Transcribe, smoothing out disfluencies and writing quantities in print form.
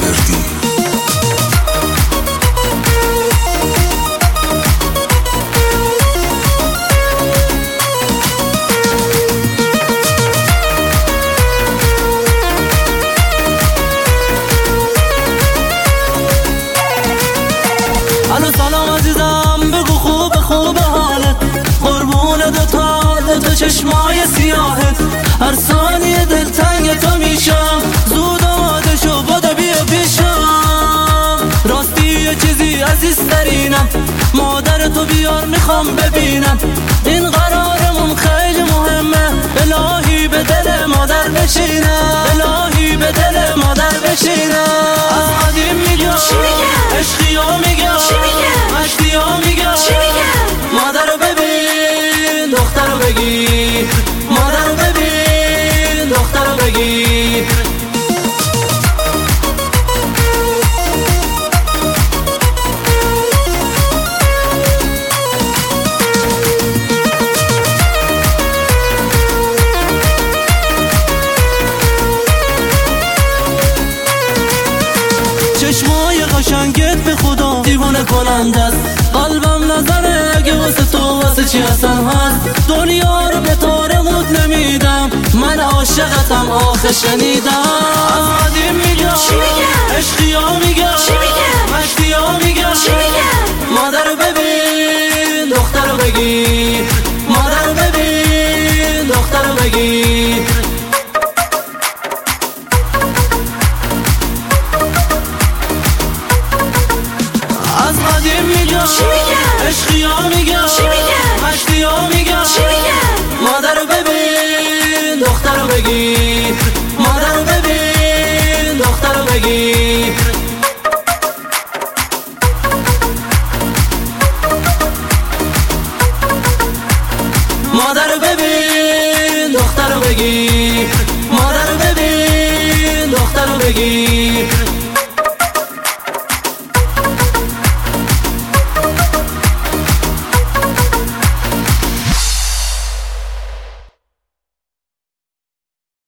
شاگردی. الو سلام عزیزم، بگو خوب حالت، قربون دو چشمای سیاهت، هر ثانیه دلتنگ تو میشم، زود آماده شو بودو بیا پیشم، راستی یه چیزی عزیزترینم، مادر تو بیار میخوام ببینم، این قرارمون خیلی مهمه، الهی به دل مادر بشینم، الهی به دل مادر بشینم. از قدیم میگم عشقی ها میگم مشتی ها میگم، مادر رو ببین دختر رو بگیر، مادر رو ببین دختر رو بگیر. چشمای قشنگت به خدا دیوانه کننده است، قلبم نظره اگه واسه تو واسه چی اصلا هست، دنیا رو به تارموت نمیدم، من عاشقتم آخه شنیدم. از قدیم میگم عشقی ها میگم مشتی ها میگم، مادر رو ببین دختر رو بگیر،